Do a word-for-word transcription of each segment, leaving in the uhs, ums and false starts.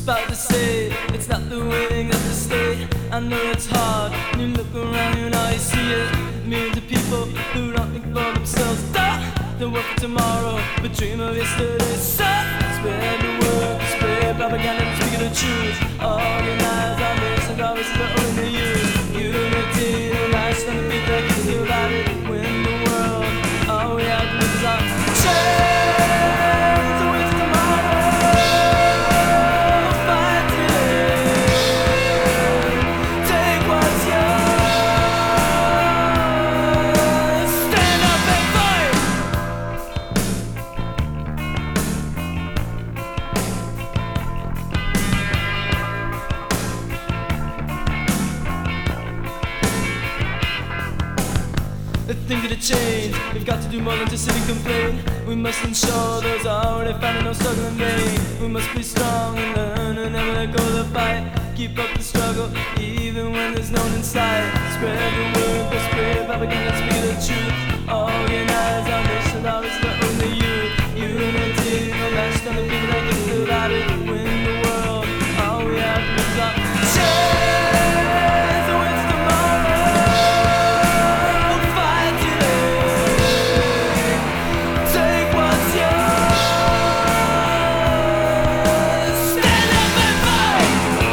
about to say it's not the winning that's the state. I know it's hard when you look around you, now you see it. Millions of people who don't think for themselves. Duh! They work for tomorrow but dream of yesterday. So spread the word, spread propaganda, speak the truth. Organize our nation, always the only youth. Unity, the last on the beat that gives you about it. Win the world, all we have to live is our change. The way to tomorrow. Fight today. Take what's yours. Stand up and fight. The things that change, we've got to do more than just sit and complain. We must ensure those already found no struggle in vain. We must be strong and learn and never let go of the fight. Keep up the struggle even when there's no one in sight. Spread the word, but spread propaganda, speak the truth. Organize our nation, always the only youth. Unity, no match on the people that get to about it. Win the world, all we have to do is our change. The wind's tomorrow. Fight today. Take what's yours. Stand up and fight.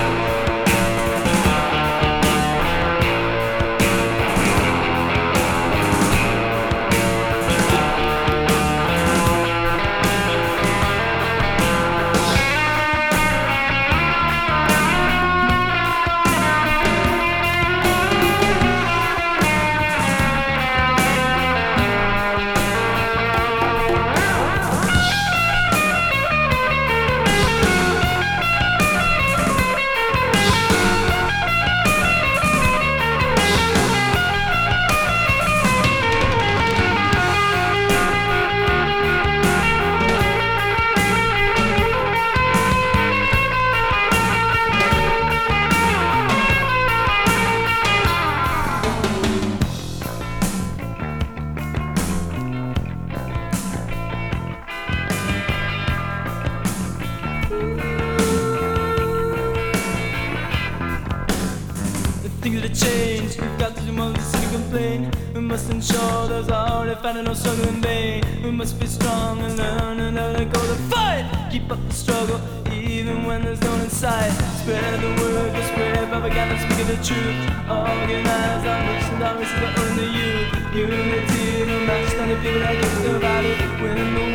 Things that change, we've got to do more than sit and complain. We must ensure those already found no struggle in vain. We must be strong and learn and never let go to fight. Keep up the struggle even when there's no one in sight. Spread the word, but spread propaganda, speak the truth. Organize our nation, always the only youth. Unity, no match on the people that get about it. Win the